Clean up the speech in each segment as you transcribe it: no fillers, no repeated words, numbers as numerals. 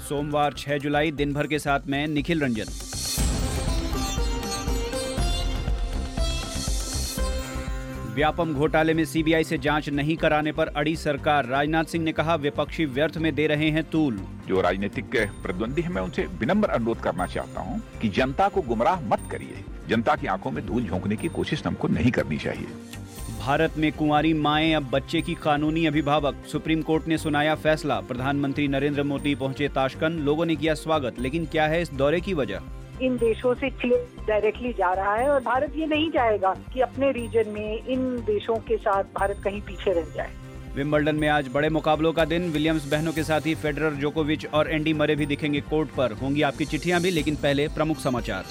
सोमवार 6 जुलाई। दिन भर के साथ मैं निखिल रंजन। व्यापम घोटाले में सीबीआई से जांच नहीं कराने पर अड़ी सरकार। राजनाथ सिंह ने कहा, विपक्षी व्यर्थ में दे रहे हैं तूल। जो राजनीतिक प्रतिद्वंदी है, मैं उनसे विनम्र अनुरोध करना चाहता हूं कि जनता को गुमराह मत करिए। जनता की आंखों में धूल झोंकने की कोशिश हमको नहीं करनी चाहिए। भारत में कुंवारी माएं अब बच्चे की कानूनी अभिभावक। सुप्रीम कोर्ट ने सुनाया फैसला। प्रधानमंत्री नरेंद्र मोदी पहुंचे ताशकंद। लोगों ने किया स्वागत, लेकिन क्या है इस दौरे की वजह? इन देशों से चीन डायरेक्टली जा रहा है और भारत ये नहीं चाहेगा कि अपने रीजन में इन देशों के साथ भारत कहीं पीछे रह जाए। विंबलडन में आज बड़े मुकाबलों का दिन। विलियम्स बहनों के साथ ही फेडरर, जोकोविच और एंडी मरे भी दिखेंगे कोर्ट पर। होंगी आपकी चिट्ठियां भी, लेकिन पहले प्रमुख समाचार।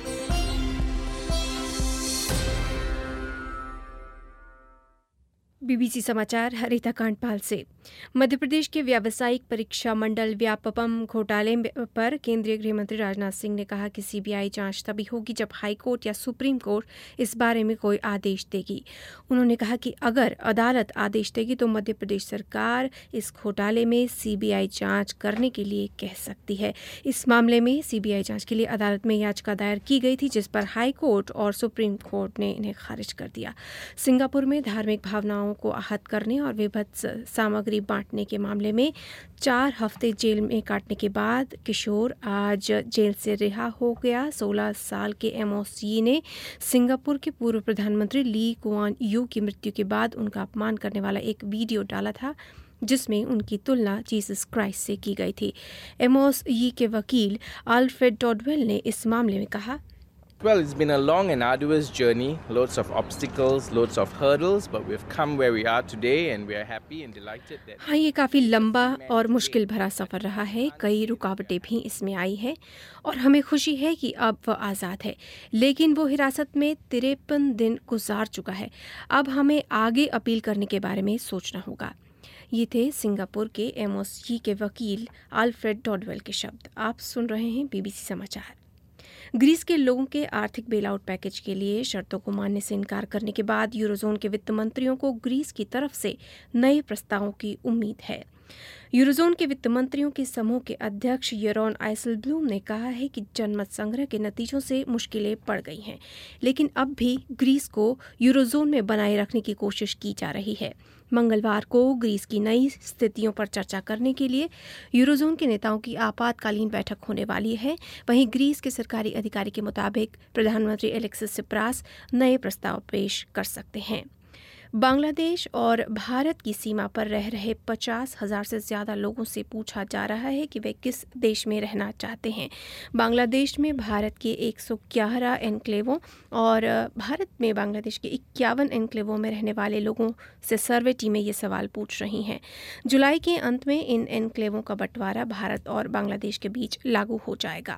बीबीसी समाचार हरिता कांडपाल से। मध्य प्रदेश के व्यावसायिक परीक्षा मंडल व्यापम घोटाले पर केंद्रीय गृह मंत्री राजनाथ सिंह ने कहा कि सीबीआई जांच तभी होगी जब हाई कोर्ट या सुप्रीम कोर्ट इस बारे में कोई आदेश देगी। उन्होंने कहा कि अगर अदालत आदेश देगी तो मध्य प्रदेश सरकार इस घोटाले में सीबीआई जांच करने के लिए कह सकती है। इस मामले में सीबीआई जांच के लिए अदालत में याचिका दायर की गई थी, जिस पर हाई कोर्ट और सुप्रीम कोर्ट ने इन्हें खारिज कर दिया। सिंगापुर में धार्मिक भावनाओं को आहत करने और विभत्स सामग्री बांटने के मामले में 4 हफ्ते जेल में काटने के बाद किशोर आज जेल से रिहा हो गया। 16 साल के एमोस यी ने सिंगापुर के पूर्व प्रधानमंत्री ली कुआन यू की मृत्यु के बाद उनका अपमान करने वाला एक वीडियो डाला था, जिसमें उनकी तुलना जीसस क्राइस्ट से की गई थी। एमोस यी के वकील अल्फ्रेड टॉडवेल ने इस मामले में कहा, Well, it's been a long and arduous journey, loads of obstacles, loads of hurdles, but we've come where we are today and we are happy and delighted that... हाँ, ये काफ़ी लंबा और मुश्किल भरा सफ़र रहा है। कई रुकावटें भी इसमें आई हैं और हमें खुशी है कि अब वह आज़ाद है, लेकिन वो हिरासत में 53 दिन गुजार चुका है। अब हमें आगे अपील करने के बारे में सोचना होगा। ये थे सिंगापुर के एमोस यी के वकील अल्फ्रेड टॉडवेल के शब्द। आप सुन रहे हैं बीबीसी समाचार। ग्रीस के लोगों के आर्थिक बेलआउट पैकेज के लिए शर्तों को मानने से इनकार करने के बाद यूरोजोन के वित्त मंत्रियों को ग्रीस की तरफ से नए प्रस्तावों की उम्मीद है। यूरोजोन के वित्त मंत्रियों के समूह के अध्यक्ष येरोन आइसेलब्लूम ने कहा है कि जनमत संग्रह के नतीजों से मुश्किलें बढ़ गई हैं, लेकिन अब भी ग्रीस को यूरोजोन में बनाए रखने की कोशिश की जा रही है। मंगलवार को ग्रीस की नई स्थितियों पर चर्चा करने के लिए यूरोजोन के नेताओं की आपातकालीन बैठक होने वाली है। वहीं ग्रीस के सरकारी अधिकारी के मुताबिक प्रधानमंत्री एलेक्सिस सिप्रास नए प्रस्ताव पेश कर सकते हैं। बांग्लादेश और भारत की सीमा पर रह रहे 50,000 से ज़्यादा लोगों से पूछा जा रहा है कि वे किस देश में रहना चाहते हैं। बांग्लादेश में भारत के 111 एन्क्लेवों और भारत में बांग्लादेश के 51 एन्क्लेवों में रहने वाले लोगों से सर्वे टीमें ये सवाल पूछ रही हैं। जुलाई के अंत में इन एन्क्लेवों का बंटवारा भारत और बांग्लादेश के बीच लागू हो जाएगा।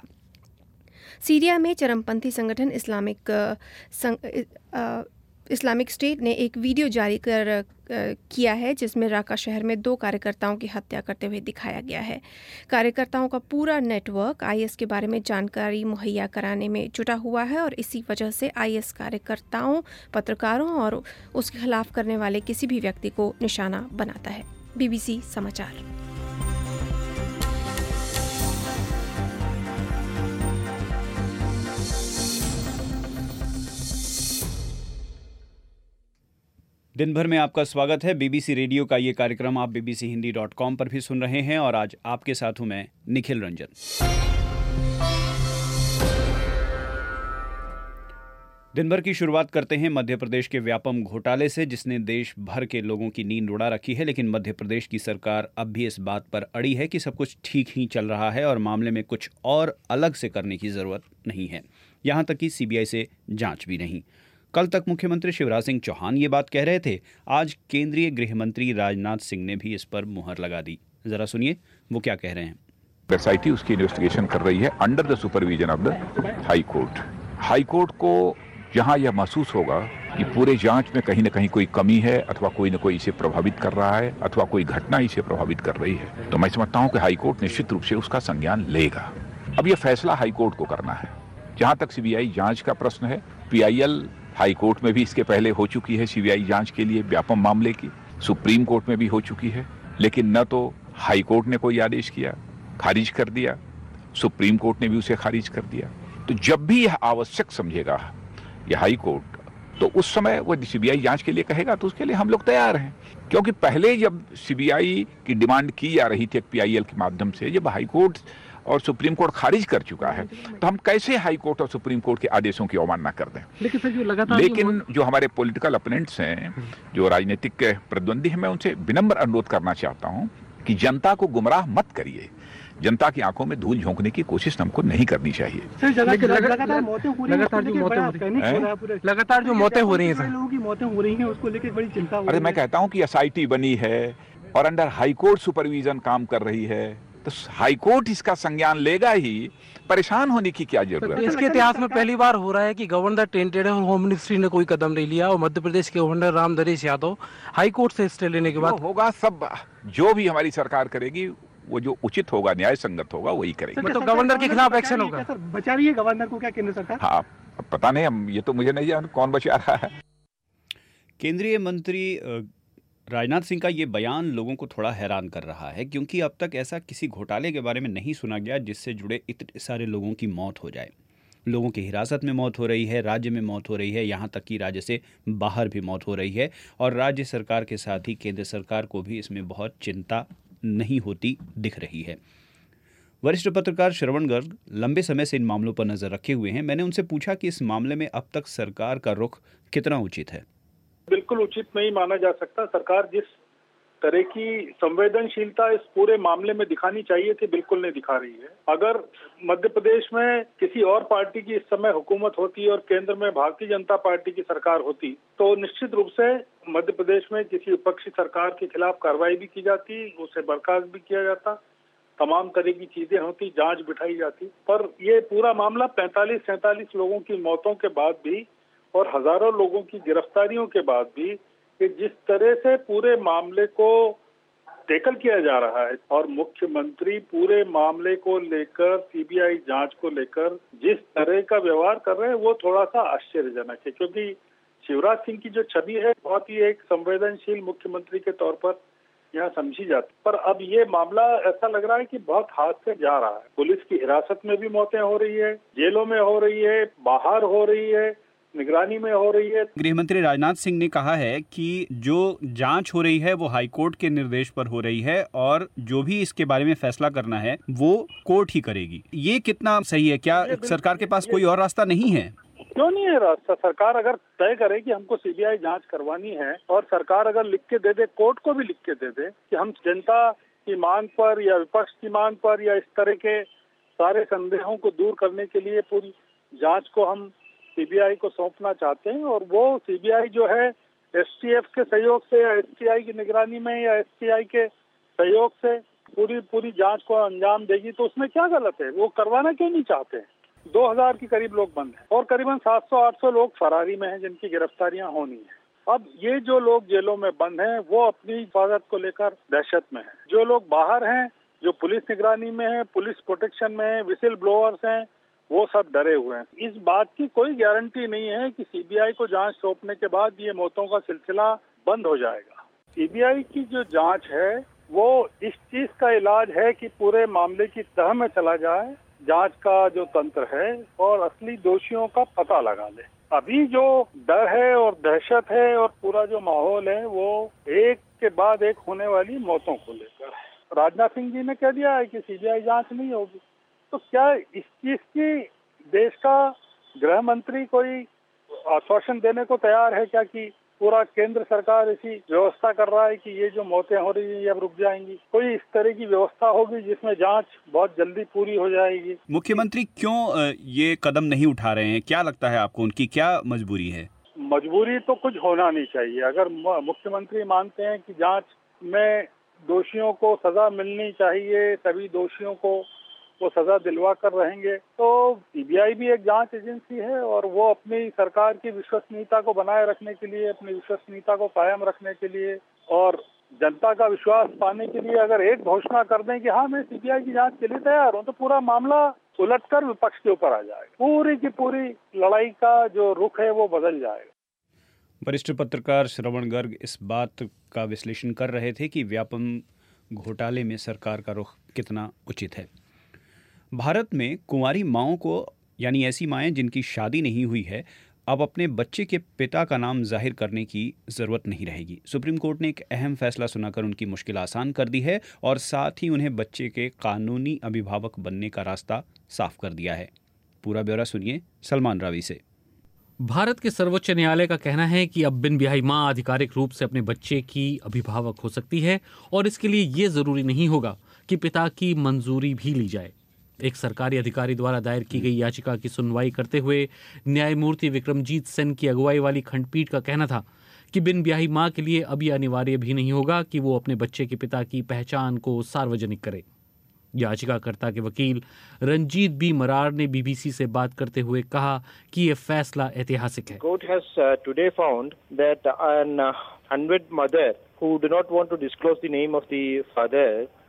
सीरिया में चरमपंथी संगठन इस्लामिक स्टेट ने एक वीडियो जारी किया है, जिसमें राका शहर में 2 कार्यकर्ताओं की हत्या करते हुए दिखाया गया है। कार्यकर्ताओं का पूरा नेटवर्क आईएस के बारे में जानकारी मुहैया कराने में जुटा हुआ है और इसी वजह से आईएस कार्यकर्ताओं, पत्रकारों और उसके खिलाफ करने वाले किसी भी व्यक्ति को निशाना बनाता है। बीबीसी समाचार। दिन भर में आपका स्वागत है। बीबीसी रेडियो का ये कार्यक्रम आप bbchindi.com पर भी सुन रहे हैं और आज आपके साथ हूं मैं निखिल रंजन। दिन भर की शुरुआत करते हैं मध्य प्रदेश के व्यापम घोटाले से, जिसने देश भर के लोगों की नींद उड़ा रखी है। लेकिन मध्य प्रदेश की सरकार अब भी इस बात पर अड़ी है कि सब कुछ ठीक ही चल रहा है और मामले में कुछ और अलग से करने की जरूरत नहीं है। यहां तक कि सीबीआई से जांच भी नहीं। कल तक मुख्यमंत्री शिवराज सिंह चौहान ये बात कह रहे थे। आज केंद्रीय गृह मंत्री राजनाथ सिंह ने भी इस पर मुहर लगा दी। जरा सुनिए वो क्या कह रहे हैं। एसआईटी उसकी इन्वेस्टिगेशन कर रही है under the supervision of the high court. High court को जहां यह महसूस होगा कि पूरे जांच में कहीं न कहीं कोई कमी है अथवा कोई न कोई इसे प्रभावित कर रहा है अथवा कोई घटना इसे प्रभावित कर रही है, तो मैं समझता हूं कि हाई कोर्ट निश्चित रूप से उसका संज्ञान लेगा। अब यह फैसला हाई कोर्ट को करना है। जहां तक सीबीआई जांच का प्रश्न है, पीआईएल हाई कोर्ट में भी इसके पहले हो चुकी है सीबीआई जांच के लिए व्यापम मामले की, सुप्रीम कोर्ट में भी हो चुकी है, लेकिन न तो हाई कोर्ट ने कोई आदेश किया खारिज कर दिया, सुप्रीम कोर्ट ने भी उसे खारिज कर दिया। तो जब भी यह आवश्यक समझेगा यह हाई कोर्ट, तो उस समय वो सीबीआई जांच के लिए कहेगा तो उसके लिए हम लोग तैयार हैं। क्योंकि पहले जब सीबीआई की डिमांड की जा रही थी पीआईएल के माध्यम से, जब हाई कोर्ट और सुप्रीम कोर्ट खारिज कर चुका है, तो हम कैसे हाई कोर्ट और सुप्रीम कोर्ट के आदेशों की अवमानना कर दें। लेकिन जो हमारे पॉलिटिकल अपोनेंट्स हैं, जो राजनीतिक प्रतिद्वंदी हैं, मैं उनसे विनम्र अनुरोध करना चाहता हूं कि जनता को गुमराह मत करिए। जनता की आंखों में धूल झोंकने की कोशिश हमको नहीं करनी चाहिए। लगातार जो मौतें हो रही हैं, लोगों की मौतें हो रही हैं, उसको लेकर बड़ी चिंता हो रही है। अरे मैं कहता हूं कि एसआईटी बनी है और अंडर हाई कोर्ट सुपरविजन काम कर रही है, तो हाई कोर्ट इसका संज्ञान लेगा ही, परेशान होने की क्या जरूरत है। इसके इतिहास में पहली बार हो रहा है कि गवर्नर टेंटेड है और होम मिनिस्ट्री ने कोई कदम नहीं लिया, और मध्य प्रदेश के governor Ram Naresh Yadav high court से स्टे लेने के बाद होगा। सब जो भी हमारी सरकार करेगी वो जो उचित होगा, न्याय संगत होगा, वही करेगी। मतलब गवर्नर के खिलाफ एक्शन होगा। बचा रही है गवर्नर को क्या केंद्र सरकार? हाँ, पता नहीं, हम ये तो मुझे नहीं जान कौन बचा रहा है। केंद्रीय मंत्री राजनाथ सिंह का ये बयान लोगों को थोड़ा हैरान कर रहा है, क्योंकि अब तक ऐसा किसी घोटाले के बारे में नहीं सुना गया जिससे जुड़े इतने सारे लोगों की मौत हो जाए। लोगों की हिरासत में मौत हो रही है, राज्य में मौत हो रही है, यहाँ तक कि राज्य से बाहर भी मौत हो रही है, और राज्य सरकार के साथ ही केंद्र सरकार को भी इसमें बहुत चिंता नहीं होती दिख रही है। वरिष्ठ पत्रकार श्रवण गर्ग लंबे समय से इन मामलों पर नजर रखे हुए हैं। मैंने उनसे पूछा कि इस मामले में अब तक सरकार का रुख कितना उचित है। बिल्कुल उचित नहीं माना जा सकता। सरकार जिस तरह की संवेदनशीलता इस पूरे मामले में दिखानी चाहिए थी, बिल्कुल नहीं दिखा रही है। अगर मध्य प्रदेश में किसी और पार्टी की इस समय हुकूमत होती और केंद्र में भारतीय जनता पार्टी की सरकार होती, तो निश्चित रूप से मध्य प्रदेश में किसी विपक्षी सरकार के खिलाफ कार्रवाई भी की जाती, उसे बर्खास्त भी किया जाता, तमाम तरह की चीजें होती, जांच बिठाई जाती। पर ये पूरा मामला 45-47 लोगों की मौतों के बाद भी और हजारों लोगों की गिरफ्तारियों के बाद भी, कि जिस तरह से पूरे मामले को टैकल किया जा रहा है और मुख्यमंत्री पूरे मामले को लेकर, सीबीआई जांच को लेकर जिस तरह का व्यवहार कर रहे हैं, वो थोड़ा सा आश्चर्यजनक है। क्योंकि शिवराज सिंह की जो छवि है, बहुत ही एक संवेदनशील मुख्यमंत्री के तौर पर यहाँ समझी जाती, पर अब ये मामला ऐसा लग रहा है कि बहुत हाथ से जा रहा है। पुलिस की हिरासत में भी मौतें हो रही है, जेलों में हो रही है, बाहर हो रही है, निगरानी में हो रही है। गृह मंत्री राजनाथ सिंह ने कहा है कि जो जांच हो रही है वो हाईकोर्ट के निर्देश पर हो रही है, और जो भी इसके बारे में फैसला करना है वो कोर्ट ही करेगी। ये कितना सही है? क्या सरकार के पास कोई और रास्ता नहीं है? क्यों नहीं है रास्ता? सरकार अगर तय करे कि हमको सीबीआई जांच करवानी है, और सरकार अगर लिख के दे दे, कोर्ट को भी लिख के दे दे कि हम जनता की मांग पर या विपक्ष की मांग पर या इस तरह के सारे संदेहों को दूर करने के लिए पूरी जांच को हम सीबीआई को सौंपना चाहते हैं, और वो सीबीआई जो है एसटीएफ के सहयोग से या एसटीआई की निगरानी में या एसटीआई के सहयोग से पूरी जांच को अंजाम देगी, तो उसमें क्या गलत है? वो करवाना क्यों नहीं चाहते हैं? 2000 के करीब लोग बंद हैं और करीबन 700-800 लोग फरारी में हैं जिनकी गिरफ्तारियां होनी है। अब ये जो लोग जेलों में बंद हैं, वो अपनी हिफाजत को लेकर दहशत में हैं। जो लोग बाहर हैं, जो पुलिस निगरानी में है, पुलिस प्रोटेक्शन में है, विसिल ब्लोअर्स हैं, वो सब डरे हुए हैं। इस बात की कोई गारंटी नहीं है कि सीबीआई को जांच सौंपने के बाद ये मौतों का सिलसिला बंद हो जाएगा। सीबीआई की जो जांच है वो इस चीज का इलाज है कि पूरे मामले की तह में चला जाए, जांच का जो तंत्र है, और असली दोषियों का पता लगा ले। अभी जो डर है और दहशत है और पूरा जो माहौल है, वो एक के बाद एक होने वाली मौतों को लेकर। राजनाथ सिंह जी ने कह दिया है कि सीबीआई जांच नहीं होगी, तो क्या इस चीज की देश का गृह मंत्री कोई आश्वासन देने को तैयार है क्या कि पूरा केंद्र सरकार ऐसी व्यवस्था कर रहा है कि ये जो मौतें हो रही हैं ये अब रुक जाएंगी? कोई इस तरह की व्यवस्था होगी जिसमें जांच बहुत जल्दी पूरी हो जाएगी? मुख्यमंत्री क्यों ये कदम नहीं उठा रहे हैं? क्या लगता है आपको, उनकी क्या मजबूरी है? मजबूरी तो कुछ होना नहीं चाहिए। अगर मुख्यमंत्री मानते हैं कि जांच में दोषियों को सजा मिलनी चाहिए, सभी दोषियों को वो सजा दिलवा कर रहेंगे, तो सीबीआई भी एक जांच एजेंसी है और वो अपनी सरकार की विश्वसनीयता को बनाए रखने के लिए, अपनी विश्वसनीयता को कायम रखने के लिए और जनता का विश्वास पाने के लिए अगर एक घोषणा कर दें कि हाँ मैं सीबीआई की जांच के लिए तैयार हूँ, तो पूरा मामला उलटकर विपक्ष के ऊपर आ जाएगा। पूरी की पूरी लड़ाई का जो रुख है वो बदल जाएगा। वरिष्ठ पत्रकार श्रवण गर्ग इस बात का विश्लेषण कर रहे थे कि व्यापम घोटाले में सरकार का रुख कितना उचित है। भारत में कुंवारी माओं को, यानी ऐसी माएँ जिनकी शादी नहीं हुई है, अब अपने बच्चे के पिता का नाम जाहिर करने की ज़रूरत नहीं रहेगी। सुप्रीम कोर्ट ने एक अहम फैसला सुनाकर उनकी मुश्किल आसान कर दी है और साथ ही उन्हें बच्चे के कानूनी अभिभावक बनने का रास्ता साफ कर दिया है। पूरा ब्यौरा सुनिए सलमान रावी से। भारत के सर्वोच्च न्यायालय का कहना है कि अब बिन ब्याही मां आधिकारिक रूप से अपने बच्चे की अभिभावक हो सकती है और इसके लिए ये जरूरी नहीं होगा कि पिता की मंजूरी भी ली जाए। एक सरकारी अधिकारी द्वारा दायर की गई याचिका की सुनवाई करते हुए न्यायमूर्ति विक्रमजीत सेन की अगुवाई वाली खंडपीठ का कहना था कि बिन ब्याही मां के लिए अब यह अनिवार्य भी नहीं होगा कि वो अपने बच्चे के पिता की पहचान को सार्वजनिक करे। याचिकाकर्ता के वकील रंजीत बी मरार ने बीबीसी से बात करते हुए कहा कि यह फैसला ऐतिहासिक है। Court has today found that an unwed mother who do not want to disclose the name of the father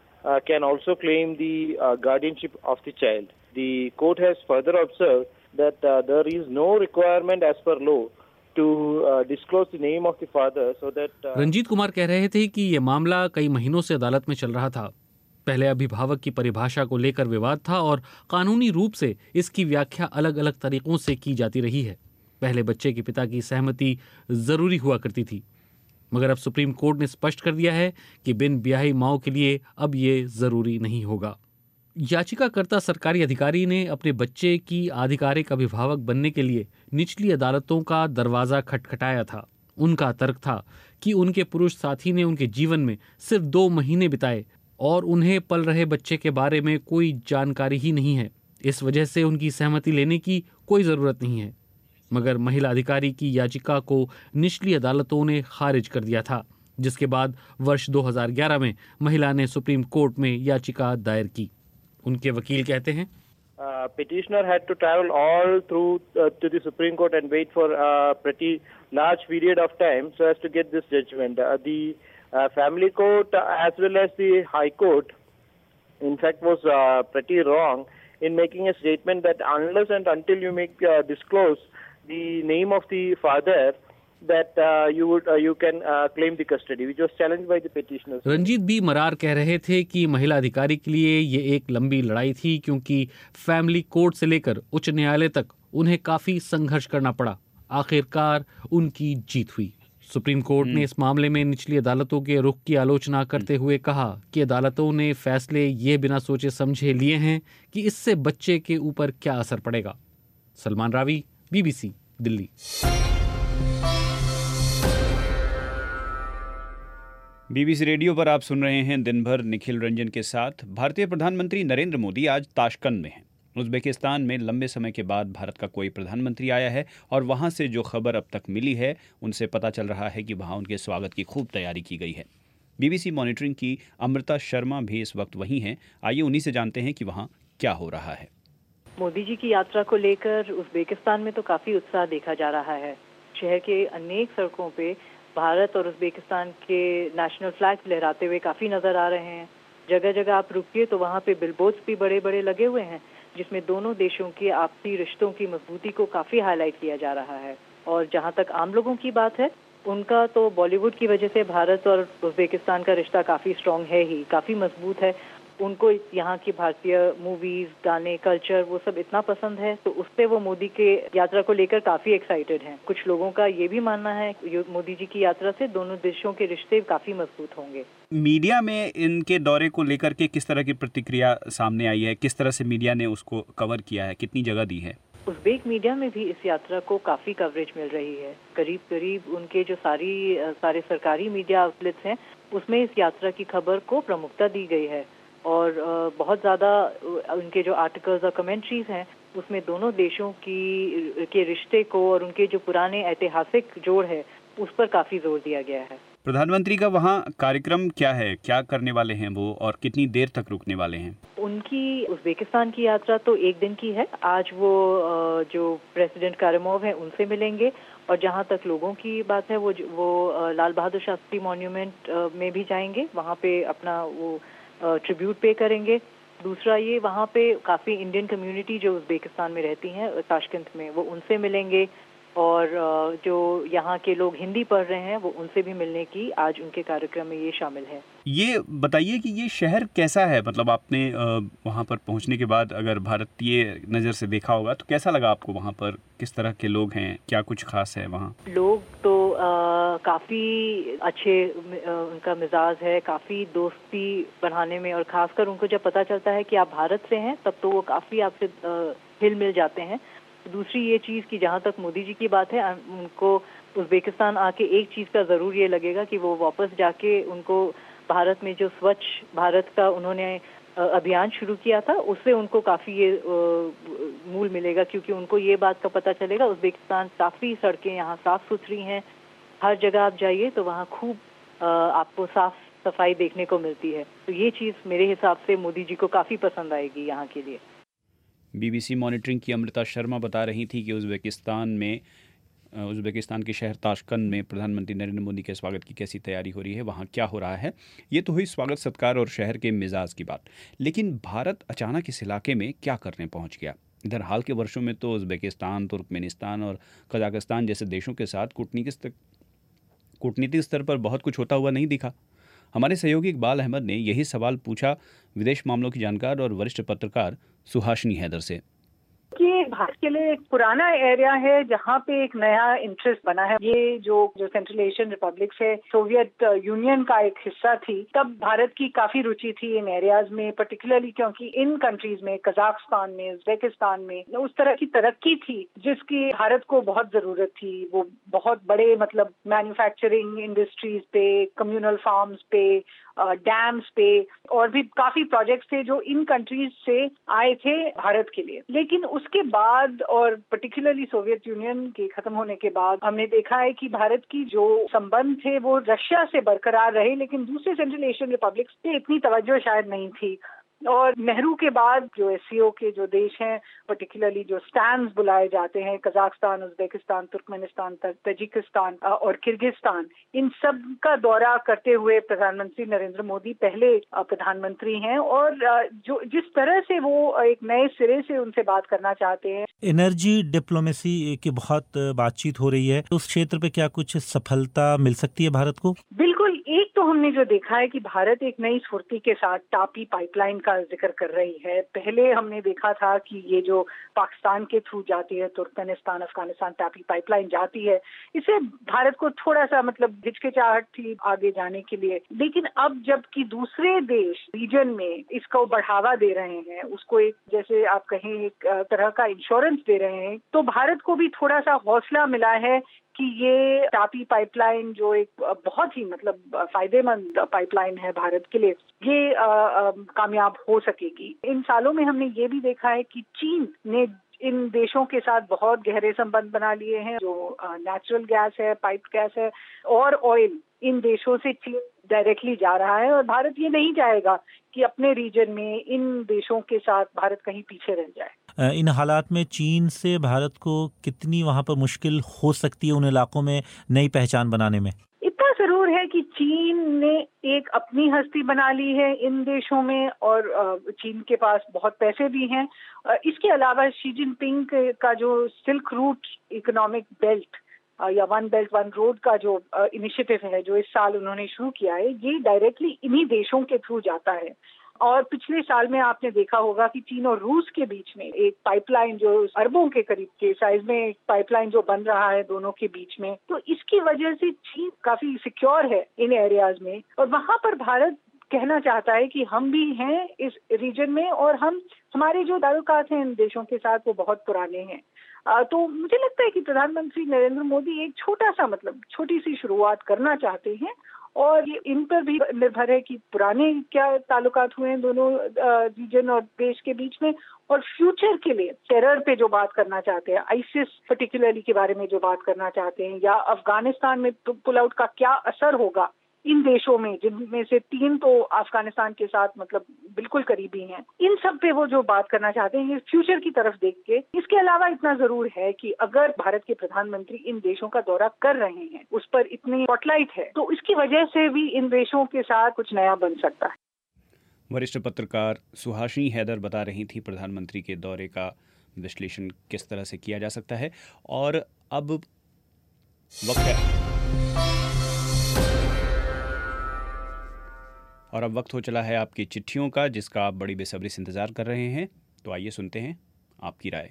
can also claim the guardianship of the child. The court has further observed that there is no requirement as per law to disclose the name of the father so that Ranjit Kumar कह रहे थे कि यह मामला कई महीनों से अदालत में चल रहा था। पहले अभिभावक की परिभाषा को लेकर विवाद था और कानूनी रूप से इसकी व्याख्या अलग अलग तरीकों से की जाती रही है। पहले बच्चे के पिता की सहमति जरूरी हुआ करती थी, मगर अब सुप्रीम कोर्ट ने स्पष्ट कर दिया है कि बिन ब्याही माओं के लिए अब ये जरूरी नहीं होगा। याचिकाकर्ता सरकारी अधिकारी ने अपने बच्चे की आधिकारिक अभिभावक बनने के लिए निचली अदालतों का दरवाजा खटखटाया था। उनका तर्क था कि उनके पुरुष साथी ने उनके जीवन में सिर्फ 2 महीने बिताए और उन्हें पल रहे बच्चे के बारे में कोई जानकारी ही नहीं है, इस वजह से उनकी सहमति लेने की कोई ज़रूरत नहीं है। मगर महिला अधिकारी की याचिका को निचली अदालतों ने खारिज कर दिया था, जिसके बाद वर्ष 2011 में महिला ने सुप्रीम कोर्ट में याचिका दायर की। उनके वकील कहते हैं, petitioner had to travel all through to the Supreme Court and wait for a pretty large period of time so as to get this judgment. The family court as well as the High Court, in fact, was pretty wrong in making a statement that unless and until you disclose the name of the father, that you can claim the custody, which was challenged by the petitioners. Ranjeet B Marar कह रहे थे कि महिला अधिकारी के लिए ये एक लंबी लड़ाई थी, क्योंकि फैमिली कोर्ट से लेकर उच्च न्यायालय तक उन्हें काफी संघर्ष करना पड़ा। आखिरकार उनकी जीत हुई। सुप्रीम कोर्ट ने इस मामले में निचली अदालतों के रुख की आलोचना करते हुए कहा कि अदालतों ने फैसले ये बिना सोचे समझे लिए हैं कि इससे बच्चे के ऊपर क्या असर पड़ेगा। Salman Ravi, BBC, Delhi. BBC radio पर आप सुन रहे हैं दिन भर निखिल रंजन के साथ। भारतीय प्रधानमंत्री नरेंद्र मोदी आज ताशकंद में हैं। उज़्बेकिस्तान में लंबे समय के बाद भारत का कोई प्रधानमंत्री आया है और वहां से जो खबर अब तक मिली है उनसे पता चल रहा है कि वहां उनके स्वागत की खूब तैयारी की गई है। बीबीसी मॉनिटरिंग की अमृता शर्मा भी इस वक्त वहीं हैं। आइए उन्हीं से जानते हैं कि वहाँ क्या हो रहा है। मोदी जी की यात्रा को लेकर उज़्बेकिस्तान में तो काफी उत्साह देखा जा रहा है। शहर के अनेक सड़कों पे भारत और उज़्बेकिस्तान के नेशनल फ्लैग लहराते हुए काफी नजर आ रहे हैं। जगह जगह आप रुकिए तो वहाँ पे बिलबोर्ड्स भी बड़े बड़े लगे हुए हैं, जिसमें दोनों देशों के आपसी रिश्तों की मजबूती को काफी हाईलाइट किया जा रहा है। और जहाँ तक आम लोगों की बात है, उनका तो बॉलीवुड की वजह से भारत और उज़्बेकिस्तान का रिश्ता काफी स्ट्रांग है ही, काफी मजबूत है। उनको यहाँ की भारतीय मूवीज, गाने, कल्चर वो सब इतना पसंद है, तो उससे वो मोदी के यात्रा को लेकर काफी एक्साइटेड हैं। कुछ लोगों का ये भी मानना है मोदी जी की यात्रा से दोनों देशों के रिश्ते काफी मजबूत होंगे। मीडिया में इनके दौरे को लेकर के किस तरह की प्रतिक्रिया सामने आई है? किस तरह से मीडिया ने उसको कवर किया है? कितनी जगह दी है? उज़्बेक मीडिया में भी इस यात्रा को काफी कवरेज मिल रही है। करीब करीब उनके जो सारे सरकारी मीडिया आउटलेट्स हैं, उसमें इस यात्रा की खबर को प्रमुखता दी गई है और बहुत ज़्यादा उनके जो आर्टिकल्स और कमेंट्रीज हैं, उसमें दोनों देशों के रिश्ते को और उनके जो पुराने ऐतिहासिक जोड़ है उस पर काफ़ी जोर दिया गया है। प्रधानमंत्री का वहाँ कार्यक्रम क्या है? क्या करने वाले हैं वो और कितनी देर तक रुकने वाले हैं? उनकी उज़्बेकिस्तान की यात्रा तो 1 दिन की है। आज वो जो प्रेसिडेंट कारिमोव हैं उनसे मिलेंगे और जहाँ तक लोगों की बात है वो लाल बहादुर शास्त्री मॉन्यूमेंट में भी जाएंगे, वहाँ पे अपना वो ट्रिब्यूट पे करेंगे। दूसरा ये वहाँ पे काफ़ी इंडियन कम्युनिटी जो उज़्बेकिस्तान में रहती हैं ताशकंद में, वो उनसे मिलेंगे। और जो यहाँ के लोग हिंदी पढ़ रहे हैं वो उनसे भी मिलने की आज उनके कार्यक्रम में ये शामिल है। ये बताइए कि ये शहर कैसा है, मतलब आपने वहाँ पर पहुँचने के बाद अगर भारतीय नज़र से देखा होगा तो कैसा लगा आपको? वहाँ पर किस तरह के लोग हैं, क्या कुछ खास है वहाँ? लोग तो काफ़ी अच्छे उनका मिजाज है, काफ़ी दोस्ती बढ़ाने में, और खासकर उनको जब पता चलता है कि आप भारत से हैं तब तो वो काफ़ी आपसे हिल मिल जाते हैं। दूसरी ये चीज़ कि जहाँ तक मोदी जी की बात है, उनको उज़्बेकिस्तान आके एक चीज़ का ज़रूर ये लगेगा कि वो वापस जाके उनको भारत में जो स्वच्छ भारत का उन्होंने अभियान शुरू किया था उससे उनको काफ़ी ये मूल मिलेगा, क्योंकि उनको ये बात का पता चलेगा उज़्बेकिस्तान काफ़ी सड़कें यहाँ साफ़ सुथरी हैं, हर जगह आप जाइए तो वहाँ खूब आपको साफ सफाई देखने को मिलती है। तो ये चीज़ मेरे हिसाब से मोदी जी को काफ़ी पसंद आएगी यहाँ के लिए। BBC मॉनिटरिंग की अमृता शर्मा बता रही थी कि उज़्बेकिस्तान के शहर ताशकंद में प्रधानमंत्री नरेंद्र मोदी के स्वागत की कैसी तैयारी हो रही है, वहाँ क्या हो रहा है। ये तो हुई स्वागत सत्कार और शहर के मिजाज की बात, लेकिन भारत अचानक इस इलाके में क्या करने पहुँच गया? इधर हाल के वर्षों में तो उज़्बेकिस्तान, तुर्कमेनिस्तान और कजाकिस्तान जैसे देशों के साथ कूटनीतिक स्तर पर बहुत कुछ होता हुआ नहीं दिखा। हमारे सहयोगी इकबाल अहमद ने यही सवाल पूछा विदेश मामलों की जानकार और वरिष्ठ पत्रकार सुहासिनी हैदर से। कि भारत के लिए एक पुराना एरिया है जहाँ पे एक नया इंटरेस्ट बना है। ये जो सेंट्रल एशियन रिपब्लिक्स है, सोवियत यूनियन का एक हिस्सा थी, तब भारत की काफी रुचि थी इन एरियाज में, पर्टिकुलरली क्योंकि इन कंट्रीज में, कजाकिस्तान में, उज़्बेकिस्तान में उस तरह की तरक्की थी जिसकी भारत को बहुत जरूरत थी। वो बहुत बड़े मतलब मैन्युफैक्चरिंग इंडस्ट्रीज पे, कम्युनल फार्म्स पे, डैम्स पे, और भी काफी प्रोजेक्ट्स थे जो इन कंट्रीज से आए थे भारत के लिए। लेकिन उसके बाद और पर्टिकुलरली सोवियत यूनियन के खत्म होने के बाद हमने देखा है कि भारत की जो संबंध थे वो रशिया से बरकरार रहे, लेकिन दूसरे सेंट्रल एशियन रिपब्लिक्स पे इतनी तवज्जो शायद नहीं थी। और नेहरू के बाद जो एससीओ के जो देश हैं, पर्टिकुलरली जो स्टैंड्स बुलाए जाते हैं, कजाकिस्तान, उज़्बेकिस्तान, तुर्कमेनिस्तान, तजिकिस्तान और किर्गिस्तान, इन सब का दौरा करते हुए प्रधानमंत्री नरेंद्र मोदी पहले प्रधानमंत्री हैं, और जो जिस तरह से वो एक नए सिरे से उनसे बात करना चाहते हैं। एनर्जी डिप्लोमेसी की बहुत बातचीत हो रही है, उस क्षेत्र पे क्या कुछ सफलता मिल सकती है भारत को? बिल्कुल। एक तो हमने जो देखा है कि भारत एक नई स्फूर्ति के साथ टापी पाइपलाइन का जिक्र कर रही है। पहले हमने देखा था कि ये जो पाकिस्तान के थ्रू जाती है, तुर्कमेनिस्तान, अफगानिस्तान टापी पाइपलाइन जाती है, इससे भारत को थोड़ा सा मतलब हिचकिचाहट थी आगे जाने के लिए। लेकिन अब जबकि दूसरे देश रीजन में इसको बढ़ावा दे रहे हैं, उसको एक जैसे आप कहें एक तरह का इंश्योरेंस दे रहे हैं, तो भारत को भी थोड़ा सा हौसला मिला है कि ये टापी पाइपलाइन जो एक बहुत ही मतलब फायदेमंद पाइपलाइन है भारत के लिए, ये कामयाब हो सकेगी। इन सालों में हमने ये भी देखा है कि चीन ने इन देशों के साथ बहुत गहरे संबंध बना लिए हैं। जो नेचुरल गैस है, पाइप गैस है और ऑयल, इन देशों से चीन डायरेक्टली जा रहा है, और भारत ये नहीं चाहेगा कि अपने रीजन में इन देशों के साथ भारत कहीं पीछे रह जाए। इन हालात में चीन से भारत को कितनी वहाँ पर मुश्किल हो सकती है उन इलाकों में नई पहचान बनाने में? इतना जरूर है कि चीन ने एक अपनी हस्ती बना ली है इन देशों में, और चीन के पास बहुत पैसे भी हैं। इसके अलावा शी जिनपिंग का जो सिल्क रूट इकोनॉमिक बेल्ट या वन बेल्ट वन रोड का जो इनिशिएटिव है, जो इस साल उन्होंने शुरू किया है, ये डायरेक्टली इन्हीं देशों के थ्रू जाता है। और पिछले साल में आपने देखा होगा कि चीन और रूस के बीच में एक पाइपलाइन जो अरबों के करीब के साइज में एक पाइपलाइन जो बन रहा है दोनों के बीच में, तो इसकी वजह से चीन काफी सिक्योर है इन एरियाज में, और वहां पर भारत कहना चाहता है कि हम भी हैं इस रीजन में, और हमारे जो ताल्लुकात हैं इन देशों के साथ वो बहुत पुराने हैं। तो मुझे लगता है कि प्रधानमंत्री नरेंद्र मोदी एक छोटी सी शुरुआत करना चाहते हैं, और ये इन पर भी निर्भर है कि पुराने क्या ताल्लुकात हुए हैं दोनों रीजन और देश के बीच में, और फ्यूचर के लिए टेरर पे जो बात करना चाहते हैं, आईसिस पर्टिकुलरली के बारे में जो बात करना चाहते हैं, या अफगानिस्तान में पुल आउट का क्या असर होगा इन देशों में, जिनमें से 3 तो अफगानिस्तान के साथ मतलब बिल्कुल करीबी हैं, इन सब पे वो जो बात करना चाहते हैं, ये फ्यूचर की तरफ देख के। इसके अलावा इतना जरूर है कि अगर भारत के प्रधानमंत्री इन देशों का दौरा कर रहे हैं, उस पर इतनी स्पॉटलाइट है, तो इसकी वजह से भी इन देशों के साथ कुछ नया बन सकता है। वरिष्ठ पत्रकार सुहासिनी हैदर बता रही थी प्रधानमंत्री के दौरे का विश्लेषण किस तरह से किया जा सकता है। और अब वक्त है और अब वक्त हो चला है आपकी चिट्ठियों का, जिसका आप बड़ी बेसब्री से इंतज़ार कर रहे हैं। तो आइए सुनते हैं आपकी राय।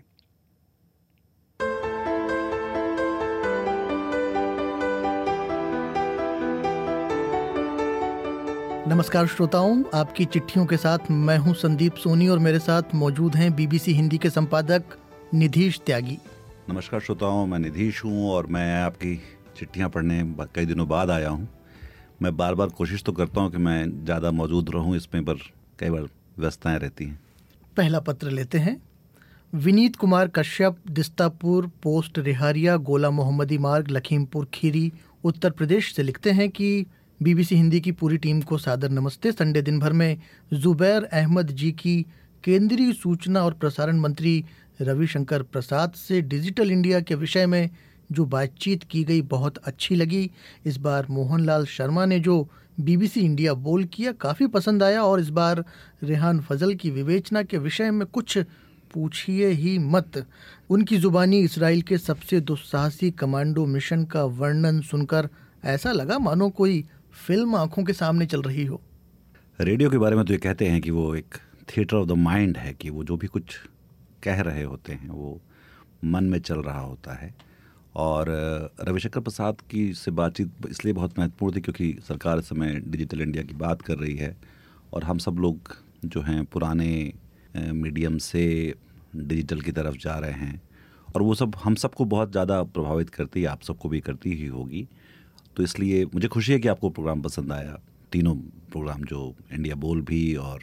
नमस्कार श्रोताओं, आपकी चिट्ठियों के साथ मैं हूं संदीप सोनी और मेरे साथ मौजूद हैं बीबीसी हिंदी के संपादक निधीश त्यागी। नमस्कार श्रोताओं, मैं निधीश हूं और मैं आपकी चिट्ठियां पढ़ने कई दिनों बाद आया हूं। मैं बार बार कोशिश तो करता हूं कि मैं ज़्यादा मौजूद रहूं इसमें, पर कई बार व्यस्तताएं रहती हैं। पहला पत्र लेते हैं। विनीत कुमार कश्यप, दिस्तापुर पोस्ट, रिहारिया, गोला मोहम्मदी मार्ग, लखीमपुर खीरी, उत्तर प्रदेश से लिखते हैं कि बीबीसी हिंदी की पूरी टीम को सादर नमस्ते। संडे दिन भर में जुबैर अहमद जी की केंद्रीय सूचना और प्रसारण मंत्री रविशंकर प्रसाद से डिजिटल इंडिया के विषय में जो बातचीत की गई बहुत अच्छी लगी। इस बार मोहनलाल शर्मा ने जो बीबीसी इंडिया बोल किया काफ़ी पसंद आया और इस बार रेहान फजल की विवेचना के विषय में कुछ पूछिए ही मत। उनकी जुबानी इसराइल के सबसे दुस्साहसी कमांडो मिशन का वर्णन सुनकर ऐसा लगा मानो कोई फिल्म आंखों के सामने चल रही हो। रेडियो के बारे में तो ये कहते हैं कि वो एक थिएटर ऑफ द माइंड है, कि वो जो भी कुछ कह रहे होते हैं वो मन में चल रहा होता है। और रविशंकर प्रसाद की से बातचीत इसलिए बहुत महत्वपूर्ण थी क्योंकि सरकार इस समय डिजिटल इंडिया की बात कर रही है और हम सब लोग जो हैं पुराने मीडियम से डिजिटल की तरफ जा रहे हैं और वो सब हम सबको बहुत ज़्यादा प्रभावित करती है, आप सबको भी करती ही होगी। तो इसलिए मुझे खुशी है कि आपको प्रोग्राम पसंद आया। तीनों प्रोग्राम, जो इंडिया बोल भी और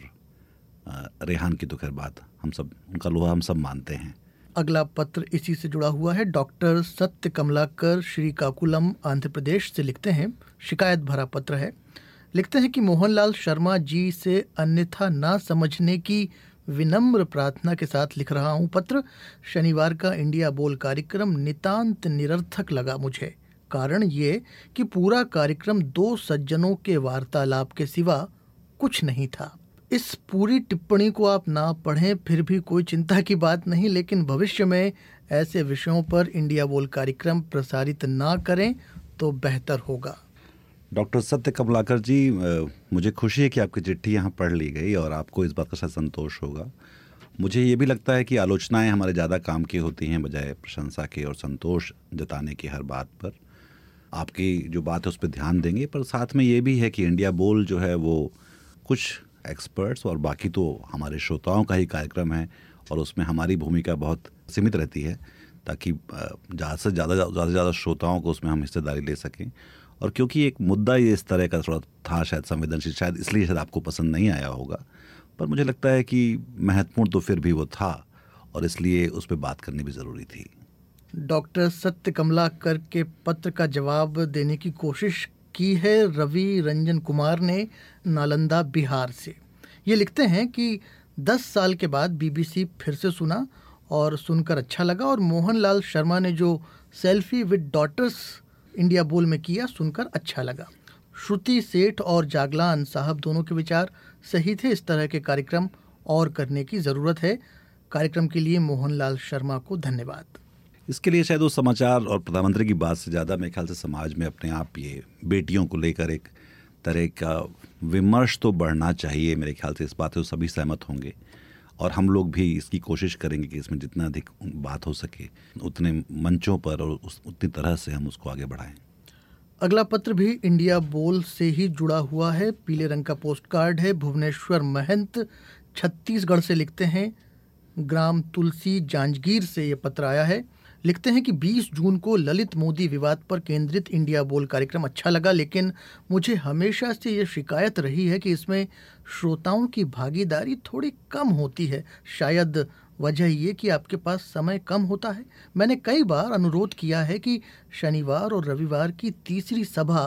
रेहान की तो खैर बात हम सब, उनका लोहा हम सब मानते हैं। अगला पत्र इसी से जुड़ा हुआ है। डॉक्टर सत्य कमलाकर, श्रीकाकुलम, आंध्र प्रदेश से लिखते हैं। शिकायत भरा पत्र है। लिखते हैं कि मोहनलाल शर्मा जी से अन्यथा ना समझने की विनम्र प्रार्थना के साथ लिख रहा हूँ पत्र। शनिवार का इंडिया बोल कार्यक्रम नितांत निरर्थक लगा मुझे। कारण ये कि पूरा कार्यक्रम दो सज्जनों के वार्तालाप के सिवा कुछ नहीं था। इस पूरी टिप्पणी को आप ना पढ़ें फिर भी कोई चिंता की बात नहीं, लेकिन भविष्य में ऐसे विषयों पर इंडिया बोल कार्यक्रम प्रसारित ना करें तो बेहतर होगा। डॉक्टर सत्य कमलाकर जी, मुझे खुशी है कि आपकी चिट्ठी यहाँ पढ़ ली गई और आपको इस बात का शायद संतोष होगा। मुझे ये भी लगता है कि आलोचनाएं हमारे ज़्यादा काम की होती हैं बजाय प्रशंसा के और संतोष जताने की हर बात पर। आपकी जो बात है उस पर ध्यान देंगे, पर साथ में ये भी है कि इंडिया बोल जो है वो कुछ एक्सपर्ट्स और बाकी तो हमारे श्रोताओं का ही कार्यक्रम है और उसमें हमारी भूमिका बहुत सीमित रहती है ताकि ज़्यादा से ज़्यादा श्रोताओं को उसमें हम हिस्सेदारी ले सकें। और क्योंकि एक मुद्दा ये इस तरह का थोड़ा था शायद संवेदनशील, शायद इसलिए शायद आपको पसंद नहीं आया होगा, पर मुझे लगता है कि महत्वपूर्ण तो फिर भी वो था और इसलिए उस पर बात करनी भी ज़रूरी थी। डॉक्टर सत्य कमलाकर के पत्र का जवाब देने की कोशिश की है रवि रंजन कुमार ने, नालंदा, बिहार से। ये लिखते हैं कि 10 साल के बाद बीबीसी फिर से सुना और सुनकर अच्छा लगा और मोहनलाल शर्मा ने जो सेल्फी विद डॉटर्स इंडिया बोल में किया सुनकर अच्छा लगा। श्रुति सेठ और जागलान साहब दोनों के विचार सही थे। इस तरह के कार्यक्रम और करने की ज़रूरत है। कार्यक्रम के लिए मोहनलाल शर्मा को धन्यवाद। इसके लिए शायद वो समाचार और प्रधानमंत्री की बात से ज़्यादा मेरे ख्याल से समाज में अपने आप ये बेटियों को लेकर एक तरह का विमर्श तो बढ़ना चाहिए। मेरे ख्याल से इस बात से सभी सहमत होंगे और हम लोग भी इसकी कोशिश करेंगे कि इसमें जितना अधिक बात हो सके उतने मंचों पर और उतनी तरह से हम उसको आगे बढ़ाएं। अगला पत्र भी इंडिया बोल से ही जुड़ा हुआ है। पीले रंग का पोस्ट कार्ड है। भुवनेश्वर महंत, छत्तीसगढ़ से लिखते हैं। ग्राम तुलसी, जांजगीर से ये पत्र आया है। लिखते हैं कि 20 जून को ललित मोदी विवाद पर केंद्रित इंडिया बोल कार्यक्रम अच्छा लगा, लेकिन मुझे हमेशा से ये शिकायत रही है कि इसमें श्रोताओं की भागीदारी थोड़ी कम होती है। शायद वजह ये कि आपके पास समय कम होता है। मैंने कई बार अनुरोध किया है कि शनिवार और रविवार की तीसरी सभा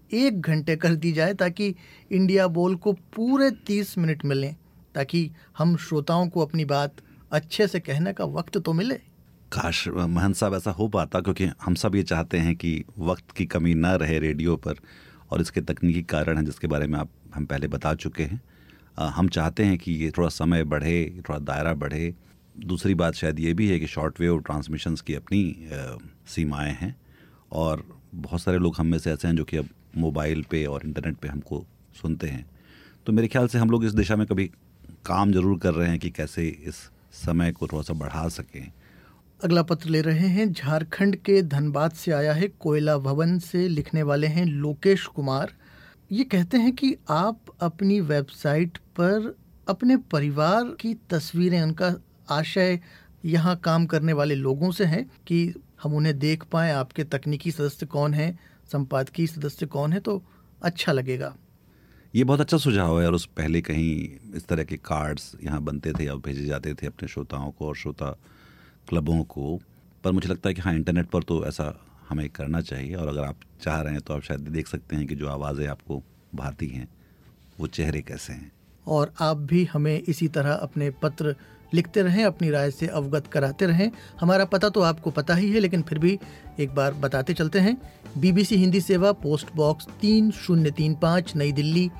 1 घंटे कर दी जाए ताकि इंडिया बोल को पूरे 30 मिनट मिलें, ताकि हम श्रोताओं को अपनी बात अच्छे से कहने का वक्त तो मिले। काश महंत साहब ऐसा हो पाता, क्योंकि हम सब ये चाहते हैं कि वक्त की कमी ना रहे रेडियो पर, और इसके तकनीकी कारण हैं जिसके बारे में हम पहले बता चुके हैं। हम चाहते हैं कि ये थोड़ा समय बढ़े, थोड़ा दायरा बढ़े। दूसरी बात शायद ये भी है कि शॉर्ट वेव ट्रांसमिशंस की अपनी सीमाएं हैं और बहुत सारे लोग हम में से ऐसे हैं जो कि अब मोबाइल पे और इंटरनेट पे हमको सुनते हैं। तो मेरे ख्याल से हम लोग इस दिशा में कभी काम जरूर कर रहे हैं कि कैसे इस समय को थोड़ा सा बढ़ा सकें। अगला पत्र ले रहे हैं, झारखंड के धनबाद से आया है। कोयला भवन से लिखने वाले हैं लोकेश कुमार। ये कहते हैं कि आप अपनी वेबसाइट पर अपने परिवार की तस्वीरें, उनका आशय यहाँ काम करने वाले लोगों से है कि हम उन्हें देख पाएं, आपके तकनीकी सदस्य कौन हैं, संपादकीय सदस्य कौन है, तो अच्छा लगेगा। ये बहुत अच्छा सुझाव है और उस पहले कहीं इस तरह के कार्ड्स यहाँ बनते थे या भेजे जाते थे अपने श्रोताओं को और श्रोता क्लबों को, पर मुझे लगता है कि हाँ, इंटरनेट पर तो ऐसा हमें करना चाहिए। और अगर आप चाह रहे हैं तो आप शायद देख सकते हैं कि जो आवाज़ें आपको भाती हैं वो चेहरे कैसे हैं। और आप भी हमें इसी तरह अपने पत्र लिखते रहें, अपनी राय से अवगत कराते रहें। हमारा पता तो आपको पता ही है, लेकिन फिर भी एक बार बताते चलते हैं। BBC हिंदी सेवा, पोस्ट बॉक्स 3035, नई दिल्ली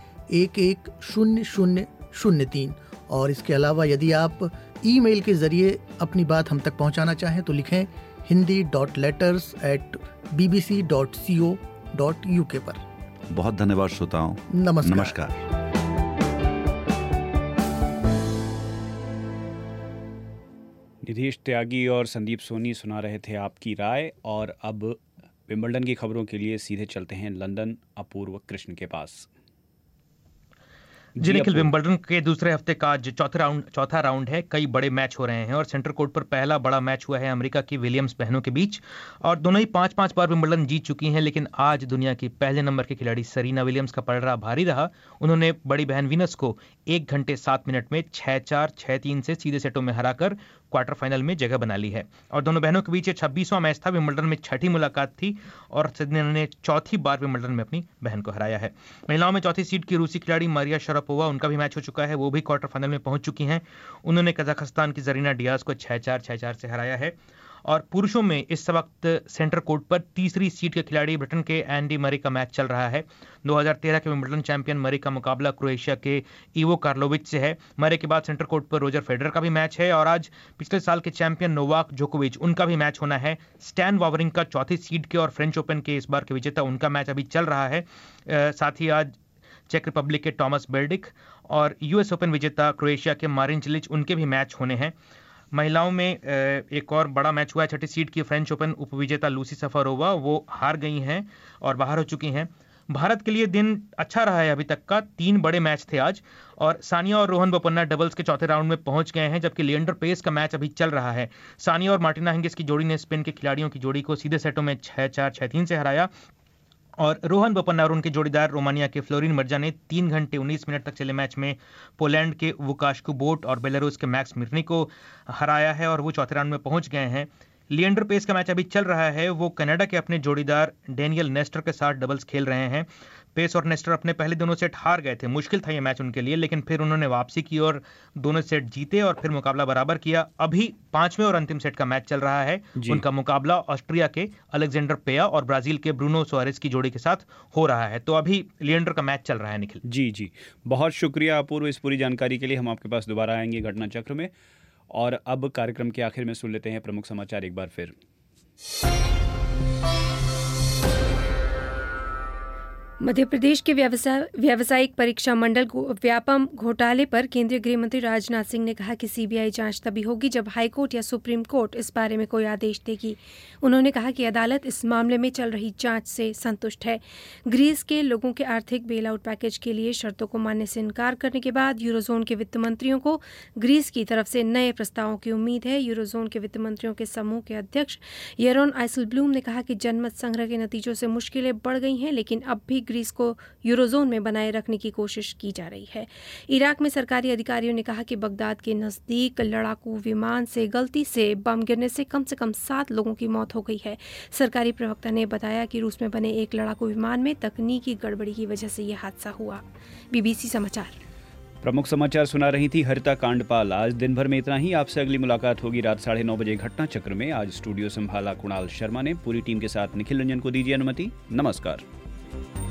110003। और इसके अलावा यदि आप ईमेल के जरिए अपनी बात हम तक पहुंचाना चाहें तो लिखें hindi.letters@bbc.co.uk पर। बहुत धन्यवाद श्रोताओं। नमस्कार। निधीश त्यागी और संदीप सोनी सुना रहे थे आपकी राय। और अब विंबलडन की खबरों के लिए सीधे चलते हैं लंदन, अपूर्व कृष्ण के पास। जी निखिल, विंबलडन के दूसरे हफ्ते का आज चौथा राउंड है। कई बड़े मैच हो रहे हैं और सेंटर कोर्ट पर पहला बड़ा मैच हुआ है अमेरिका की विलियम्स बहनों के बीच और दोनों ही 5-5 बार विंबलडन जीत चुकी हैं। लेकिन आज दुनिया की पहले नंबर के खिलाड़ी सरीना विलियम्स का पलड़ा भारी रहा। उन्होंने बड़ी बहन वीनस को 1 घंटे 7 मिनट में 6-4, 6-3 से सीधे सेटों में हराकर क्वार्टर फाइनल में जगह बना ली है। और दोनों बहनों के बीच ये 26वां मैच था। विंबलडन में छठी मुलाकात थी और सरीना ने चौथी बार विंबलडन में अपनी बहन को हराया है। महिलाओं में चौथी सीड की रूसी खिलाड़ी मारिया शरापोवा, उनका भी मैच हो चुका है, वो भी क्वार्टर फाइनल में पहुंच चुकी हैं। उन्होंने कजाकिस्तान की जरीना डियाज को 6-4, 6-4 से हराया है। और पुरुषों में इस वक्त सेंटर कोर्ट पर तीसरी सीट के खिलाड़ी ब्रिटेन के एंडी मरी का मैच चल रहा है। 2013 के विंबलडन चैंपियन मरी का मुकाबला क्रोएशिया के इवो कार्लोविच से है। मरी के बाद सेंटर कोर्ट पर रोजर फेडरर का भी मैच है और आज पिछले साल के चैंपियन नोवाक जोकोविच, उनका भी मैच होना है। स्टैन वावरिंका चौथी सीड के और फ्रेंच ओपन के इस बार के विजेता, उनका मैच अभी चल रहा है। साथ ही आज चेक रिपब्लिक के टॉमस बेल्डिक और यूएस ओपन विजेता क्रोएशिया के मारिन चिलिच, उनके भी मैच होने हैं। महिलाओं में एक और बड़ा मैच हुआ है। छठी सीड की फ्रेंच ओपन उपविजेता लूसी सफारोवा, वो हार गई हैं और बाहर हो चुकी हैं। भारत के लिए दिन अच्छा रहा है अभी तक का। 3 बड़े मैच थे आज और सानिया और रोहन बोपन्ना डबल्स के चौथे राउंड में पहुंच गए हैं, जबकि लिएंडर पेस का मैच अभी चल रहा है। सानिया और मार्टिना हिंगिस की जोड़ी ने स्पेन के खिलाड़ियों की जोड़ी को सीधे सेटों में 6-4, 6-3 से हराया। और रोहन बोपन्ना और उनके जोड़ीदार रोमानिया के फ्लोरिन मर्जा ने 3 घंटे 19 मिनट तक चले मैच में पोलैंड के वुकाश कुबोट और बेलारूस के मैक्स मिर्नी को हराया है और वो चौथे राउंड में पहुंच गए हैं। लिएंडर पेस का मैच अभी चल रहा है, वो कनाडा के अपने जोड़ीदार डेनियल नेस्टर के साथ डबल्स खेल रहे हैं। पेस और नेस्टर अपने पहले दोनों सेट हार गए थे, मुश्किल था ये मैच उनके लिए, लेकिन फिर उन्होंने वापसी की और दोनों सेट जीते और फिर मुकाबला बराबर किया। अभी 5वें और अंतिम सेट का मैच चल रहा है। उनका मुकाबला ऑस्ट्रिया के अलेक्जेंडर पेया और ब्राजील के ब्रूनो सोआरेस की जोड़ी के साथ हो रहा है। तो अभी लिएंडर का मैच चल रहा है। निखिल जी, बहुत शुक्रिया अपूर्व इस पूरी जानकारी के लिए। हम आपके पास दोबारा आएंगे घटना चक्र में। और अब कार्यक्रम के आखिर में सुन लेते हैं प्रमुख समाचार एक बार फिर। मध्य प्रदेश के व्यावसायिक परीक्षा मंडल व्यापम घोटाले पर केंद्रीय गृह मंत्री राजनाथ सिंह ने कहा कि सीबीआई जांच तभी होगी जब हाईकोर्ट या सुप्रीम कोर्ट इस बारे में कोई आदेश देगी। उन्होंने कहा कि अदालत इस मामले में चल रही जांच से संतुष्ट है। ग्रीस के लोगों के आर्थिक बेल आउट पैकेज के लिए शर्तों को मानने से इनकार करने के बाद यूरोजोन के वित्त मंत्रियों को ग्रीस की तरफ से नए प्रस्तावों की उम्मीद है। यूरोजोन के वित्त मंत्रियों के समूह के अध्यक्ष येरोन आइसेलब्लूम ने कहा कि जनमत संग्रह के नतीजों से मुश्किलें बढ़ गई हैं, लेकिन अब भी ग्रीस को यूरोजोन में बनाए रखने की कोशिश की जा रही है। इराक में सरकारी अधिकारियों ने कहा कि बगदाद के नजदीक लड़ाकू विमान से गलती से बम गिरने से कम 7 लोगों की मौत हो गई है। सरकारी प्रवक्ता ने बताया कि रूस में बने एक लड़ाकू विमान में तकनीकी गड़बड़ी की वजह से यह हादसा हुआ। BBC समाचार प्रमुख समाचार सुना रही थी हरिता कांडपाल। आज दिन भर में इतना ही। आपसे अगली मुलाकात होगी रात 9:30 बजे घटना चक्र में। आज स्टूडियो संभाला कुणाल शर्मा ने। पूरी टीम के साथ निखिल रंजन को दीजिए अनुमति। नमस्कार।